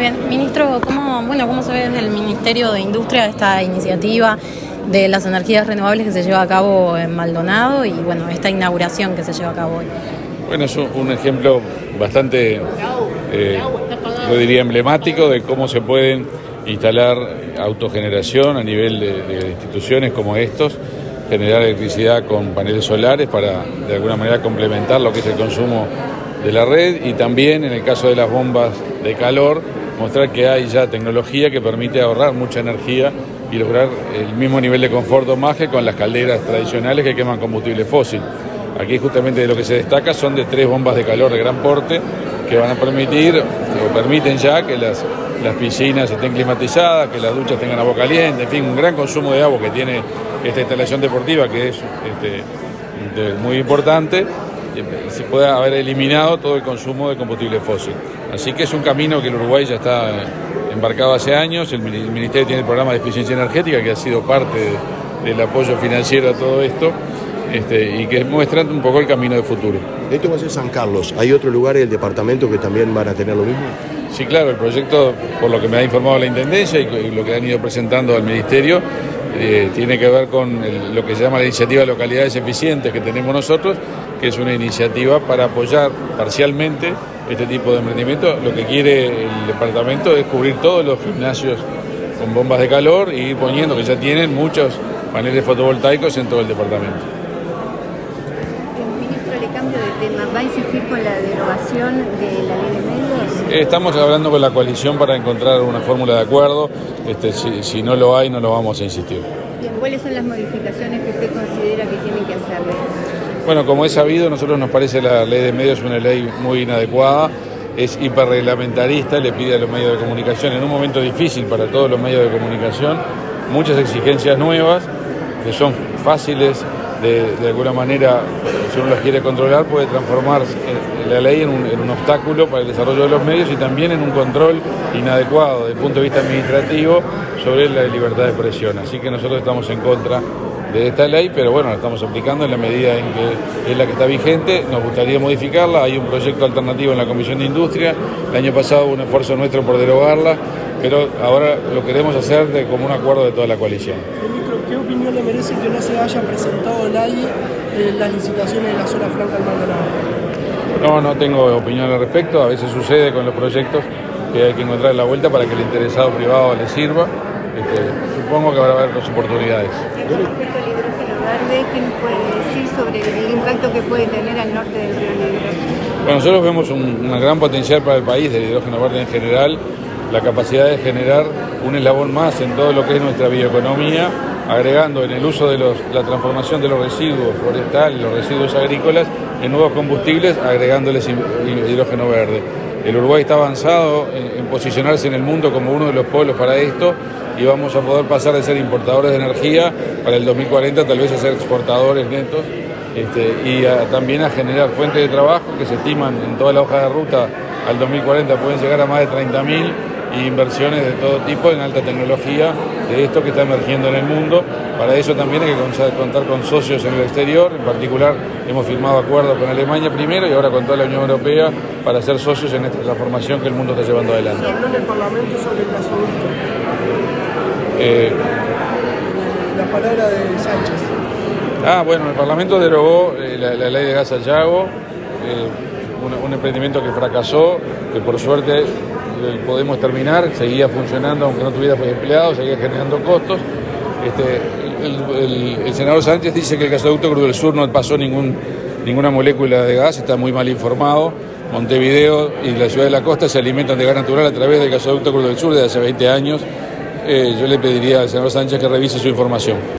bien. Ministro, ¿cómo se ve desde el Ministerio de Industria esta iniciativa de las energías renovables que se lleva a cabo en Maldonado y esta inauguración que se lleva a cabo hoy? Bueno, es un ejemplo bastante, yo diría, emblemático de cómo se pueden instalar autogeneración a nivel de instituciones como estos, generar electricidad con paneles solares para de alguna manera complementar lo que es el consumo de la red, y también en el caso de las bombas de calor mostrar que hay ya tecnología que permite ahorrar mucha energía y lograr el mismo nivel de confort o más que con las calderas tradicionales que queman combustible fósil. Aquí justamente de lo que se destaca son de 3 bombas de calor de gran porte que van a permitir o permiten ya que las piscinas estén climatizadas, que las duchas tengan agua caliente, en fin, un gran consumo de agua que tiene esta instalación deportiva, que es muy importante. Se puede haber eliminado todo el consumo de combustible fósil. Así que es un camino que el Uruguay ya está embarcado hace años. El Ministerio tiene el programa de eficiencia energética que ha sido parte del apoyo financiero a todo esto y que muestran un poco el camino de futuro. Esto va a ser San Carlos. ¿Hay otros lugares del departamento que también van a tener lo mismo? Sí, claro, el proyecto, por lo que me ha informado la Intendencia y lo que han ido presentando al Ministerio, tiene que ver con lo que se llama la iniciativa de localidades eficientes que tenemos nosotros, que es una iniciativa para apoyar parcialmente este tipo de emprendimiento. Lo que quiere el departamento es cubrir todos los gimnasios con bombas de calor y ir poniendo, que ya tienen muchos paneles fotovoltaicos en todo el departamento. Ministro, le cambio de tema. ¿Va a insistir con la derogación de la ley de medios? Estamos hablando con la coalición para encontrar una fórmula de acuerdo. Si no lo hay, no lo vamos a insistir. Bien, ¿cuáles son las modificaciones que usted considera que tienen que hacerle? Bueno, como es sabido, a nosotros nos parece la ley de medios una ley muy inadecuada, es hiperreglamentarista, le pide a los medios de comunicación, en un momento difícil para todos los medios de comunicación, muchas exigencias nuevas que son fáciles de alguna manera, si uno las quiere controlar, puede transformar la ley en un obstáculo para el desarrollo de los medios y también en un control inadecuado desde el punto de vista administrativo sobre la libertad de expresión. Así que nosotros estamos en contra de esta ley, pero bueno, la estamos aplicando en la medida en que es la que está vigente. Nos gustaría modificarla, hay un proyecto alternativo en la Comisión de Industria, el año pasado hubo un esfuerzo nuestro por derogarla, pero ahora lo queremos hacer como un acuerdo de toda la coalición. Ministro, ¿qué opinión le merece que no se haya presentado nadie en las licitaciones de la zona franca del Maldonado? No tengo opinión al respecto, a veces sucede con los proyectos que hay que encontrar la vuelta para que el interesado privado le sirva. Supongo que va a haber dos oportunidades. Respecto al hidrógeno verde, ¿qué nos puede decir sobre el impacto que puede tener al norte del río Negro? Bueno, nosotros vemos un gran potencial para el país del hidrógeno verde en general, la capacidad de generar un eslabón más en todo lo que es nuestra bioeconomía, agregando en el uso de la transformación de los residuos forestales, los residuos agrícolas, en nuevos combustibles, agregándoles hidrógeno verde. El Uruguay está avanzado en posicionarse en el mundo como uno de los polos para esto y vamos a poder pasar de ser importadores de energía para el 2040 tal vez a ser exportadores netos y también a generar fuentes de trabajo que se estiman en toda la hoja de ruta al 2040 pueden llegar a más de 30.000 y inversiones de todo tipo en alta tecnología de esto que está emergiendo en el mundo. Para eso también hay que contar con socios en el exterior, en particular hemos firmado acuerdos con Alemania primero y ahora con toda la Unión Europea para ser socios en esta transformación que el mundo está llevando adelante. Se habló en el Parlamento sobre el gasoducto. La palabra de Sánchez. Bueno, el Parlamento derogó la ley de gas al Yago, un emprendimiento que fracasó, que por suerte podemos terminar, seguía funcionando aunque no tuviera empleados, seguía generando costos. El senador Sánchez dice que el gasoducto Cruz del Sur no pasó ninguna molécula de gas, está muy mal informado. Montevideo y la ciudad de la costa se alimentan de gas natural a través del gasoducto Cruz del Sur desde hace 20 años. Yo le pediría al senador Sánchez que revise su información.